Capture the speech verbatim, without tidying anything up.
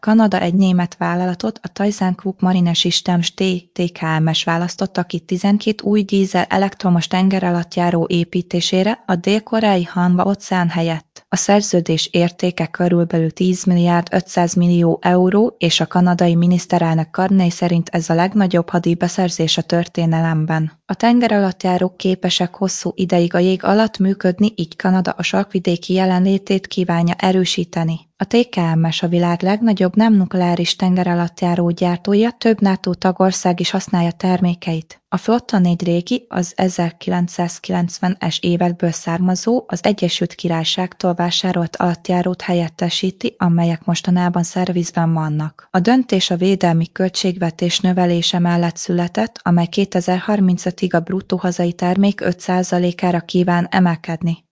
Kanada egy német vállalatot, a ThyssenKrupp Marine Systems T K M S választotta ki tizenkét új dízel elektromos tengeralattjáró építésére a dél-koreai Hanwha-óceán helyett. A szerződés értéke körülbelül tíz milliárd ötszáz millió euró, és a kanadai miniszterelnök Carney szerint ez a legnagyobb hadibeszerzés a történelemben. A tengeralattjárók képesek hosszú ideig a jég alatt működni, így Kanada a sarkvidéki jelenlétét kívánja erősíteni. A T K M S a világ legnagyobb nem nukleáris tengeralattjáró gyártója, több NATO tagország is használja termékeit. A flotta négy régi, az ezerkilencszázkilencvenes évekből származó, az Egyesült Királyságtól vásárolt alattjárót helyettesíti, amelyek mostanában szervizben vannak. A döntés a védelmi költségvetés növelése mellett született, amely kétezer-harmincötig a bruttó hazai termék öt százalékára kíván emelkedni.